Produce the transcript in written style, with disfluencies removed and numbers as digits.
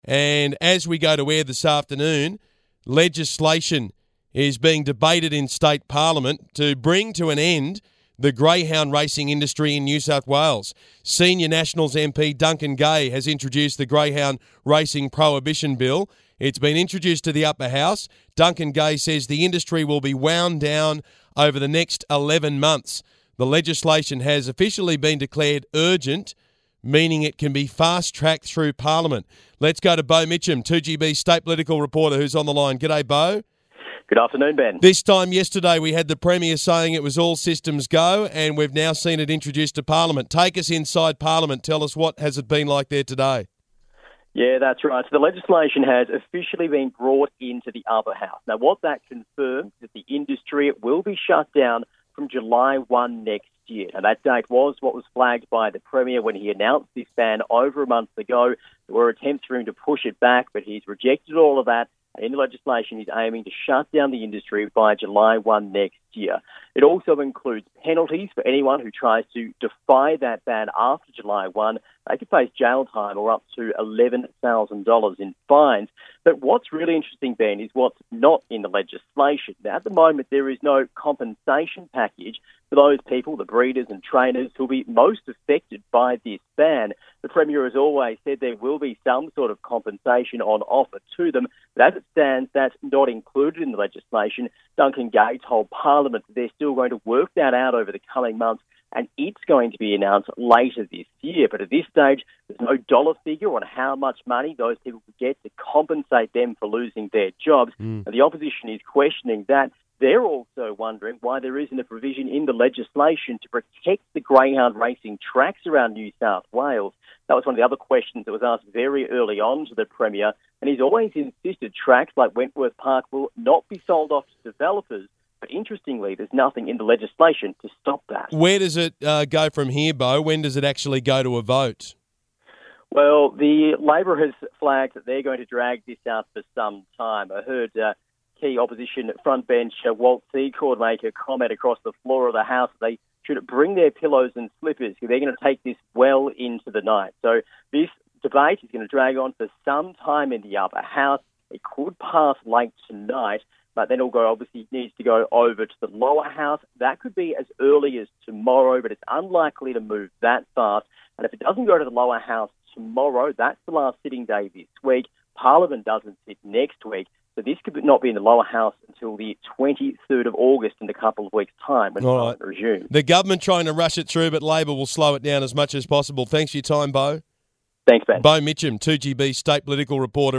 And as we go to air this afternoon, legislation is being debated in state parliament to bring to an end the greyhound racing industry in New South Wales. Senior Nationals MP Duncan Gay has introduced the Greyhound Racing Prohibition Bill. It's been introduced to the upper house. Duncan Gay says the industry will be wound down over the next 11 months. The legislation has officially been declared urgent, meaning it can be fast-tracked through Parliament. Let's go to Bo Mitcham, 2GB state political reporter, who's on the line. G'day, Bo. Good afternoon, Ben. This time yesterday we had the Premier saying it was all systems go, and we've now seen it introduced to Parliament. Take us inside Parliament. Tell us, what has it been like there today? Yeah, that's right. So the legislation has officially been brought into the upper house. Now, what that confirms is that the industry will be shut down from July 1 next year. Now, that date was what was flagged by the Premier when he announced this ban over a month ago. There were attempts for him to push it back, but he's rejected all of that. In the legislation, he's aiming to shut down the industry by July 1 next year. It also includes penalties for anyone who tries to defy that ban after July 1. They could face jail time or up to $11,000 in fines. But what's really interesting, Ben, is what's not in the legislation. Now, at the moment, there is no compensation package for those people, the breeders and trainers, who will be most affected by this ban. The Premier has always said there will be some sort of compensation on offer to them, but as it stands, that's not included in the legislation. Duncan Gay told Parliament that they're still going to work that out over the coming months, and it's going to be announced later this year. But at this stage, there's no dollar figure on how much money those people could get to compensate them for losing their jobs. And the opposition is questioning that. They're also wondering why there isn't a provision in the legislation to protect the greyhound racing tracks around New South Wales. That was one of the other questions that was asked very early on to the Premier, and he's always insisted tracks like Wentworth Park will not be sold off to developers. But interestingly, there's nothing in the legislation to stop that. Where does it go from here, Bo? When does it actually go to a vote? Well, the Labor has flagged that they're going to drag this out for some time. I heard key opposition frontbench Walt Secord make a comment across the floor of the House that they should bring their pillows and slippers because they're going to take this well into the night. So this debate is going to drag on for some time in the upper house. It could pass late tonight, but then obviously needs to go over to the lower house. That could be as early as tomorrow, but it's unlikely to move that fast. And if it doesn't go to the lower house tomorrow, that's the last sitting day this week. Parliament doesn't sit next week. So this could not be in the lower house until the 23rd of August in a couple of weeks' time when Parliament resumes. The government trying to rush it through, but Labor will slow it down as much as possible. Thanks for your time, Bo. Thanks, Ben. Bo Mitcham, 2GB state political reporter.